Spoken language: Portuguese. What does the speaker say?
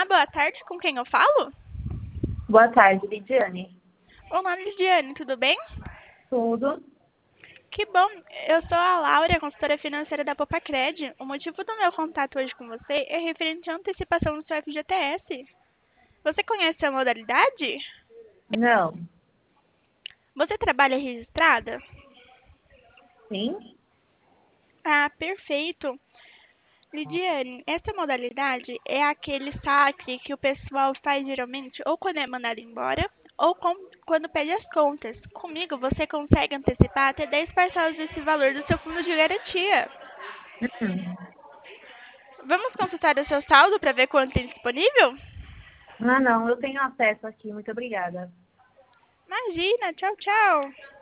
boa tarde. Com quem eu falo? Boa tarde, Lidiane. Olá, Lidiane, tudo bem? Tudo? Que bom. Eu sou a Laura, consultora financeira da Popacred. O motivo do meu contato hoje com você é referente à antecipação do seu FGTS. Você conhece a modalidade? Não. Você trabalha registrada? Sim? Ah, perfeito. Lidiane, essa modalidade é aquele saque que o pessoal faz geralmente ou quando é mandado embora ou quando pede as contas. Comigo, você consegue antecipar até 10 parcelas desse valor do seu fundo de garantia. Hum. Vamos consultar o seu saldo para ver quanto tem disponível? Ah, não, eu tenho acesso aqui, muito obrigada. Imagina, tchau, tchau.